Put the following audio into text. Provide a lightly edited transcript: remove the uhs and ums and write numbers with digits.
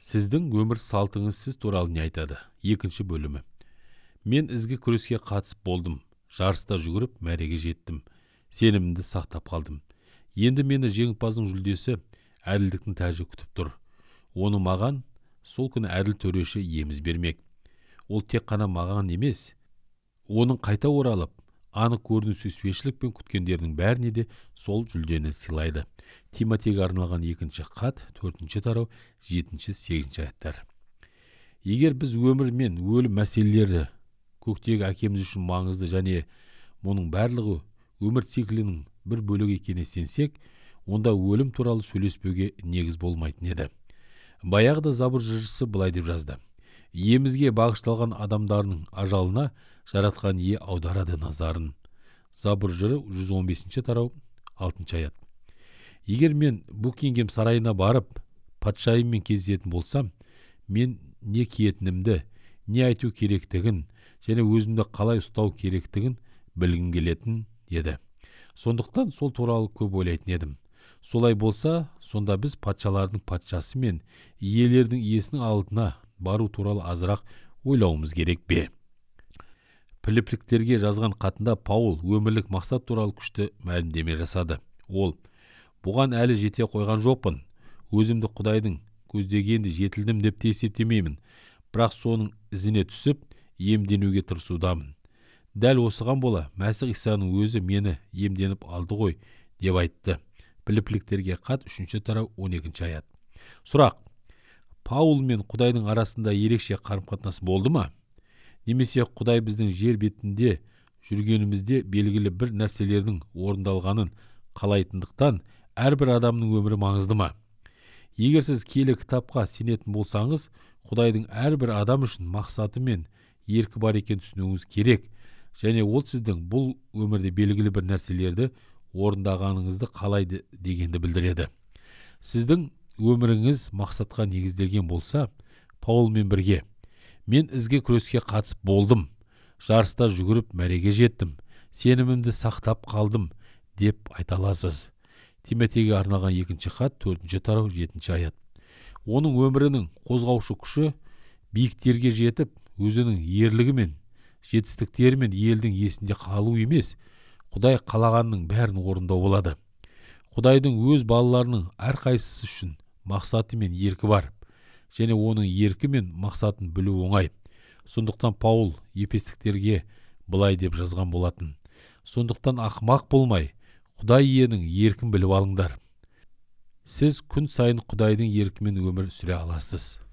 Сіздің өмір салтыңыз сіз туралы не айтады? Екінші бөлімі. Мен ізгі күреске қатысып болдым. Жарыста жүгіріп, мәреге жеттім. Сенімімді сақтап қалдым. Енді мені жеңімпаздың жүлдесі әділдіктің тәжі күтіп тұр. Оны маған сол күні әділ төреші еміз бермек. Ол тек қана маған емес, оның қайта оралып, анық көріну сүйіспеншілікпен күткендердің бәріне де сол жүлдені сыйлайды. Тимотейге арналған 2-ші хат, 4-ші тарау, 7-8 аяттар. Егер біз өмір мен өлім мәселелері көктегі әкеміз үшін маңызды және мұның барлығы өмір циклінің бір бөлігі екеніне сенсек, онда өлім туралы сөйлеспеуге негіз болмайтын еді. Баяғыда Забур жыршысы былай деп жазды: Иемізге бағышталған адамдарының ажалына жаратқан ие аударады назарын. Забур жыры 115-ші тарау, 6-ші аят. Егер мен Букингем сарайына барып, патшайыммен кездесетін болсам, мен не киетінімді, не айту керектігін және өзімді қалай ұстау керектігін білгім келетін еді. Сондықтан сол туралы көп ойлайтын едім. Солай болса, сонда біз патшалардың патшасы мен иелердің иесінің алдына бару туралы азырақ ойлауымыз керек пе? Филиппиктерге жазған хатында Паул өмірлік мақсат туралы күшті мәлімдеме жасады. Ол: бұған әлі жете қойған жоқпын. Өзімді Құдайдың көздегенде жетілдім деп те есептемеймін. Бірақ соның ізіне түсіп, емденуге тырысудамын. Дәл осыған бола Мәсіх Исаның өзі мені емденіп алды ғой деп айтты. Филиппиктерге хат 3-ші тарау, 12-ші аят. Сұрақ: Паул мен Құдайдың арасында ерекше қарым-қатынас болды ма? Немесе Құдай біздің жер бетінде жүргенімізде белгілі бір нәрселердің орындалғанын қалайтындықтан әрбір адамның өмірі маңызды ма? Егер сіз киелі кітапқа сенетін болсаңыз, Құдайдың әрбір адам үшін мақсаты мен еркі бар екенін түсінуіңіз керек, және ол сіздің бұл өмірде белгілі бір нәрселерді орындағаныңызды қалайды дегенді білдіреді. Сіздің өміріңіз мақсатқа негізделген болса, Паулмен бірге: мен ізгі күреске қатысып болдым, жарыста жүгіріп мәреге жеттім, сенімімді сақтап қалдым деп айта аласыз. Тимотейге арналған 2-ші хат, 4-ші тарау, 7-ші аят. Оның өмірінің қозғаушы күші биіктерге жетіп, өзінің ерлігі мен жетістіктері мен елдің есінде қалу емес, Құдай қалағанның бәрін орындау болады. Құдайдың өз балаларының әрқайсысы үшін мақсаты мен еркі бар, және оның еркі мен мақсатын білу оңай. Сондықтан Паул ефестіктерге былай деп жазған болатын: сондықтан ақымақ болмай, Құдай иенің еркін біліп алыңдар. Сіз күн сайын Құдайдың еркімен өмір сүре аласыз.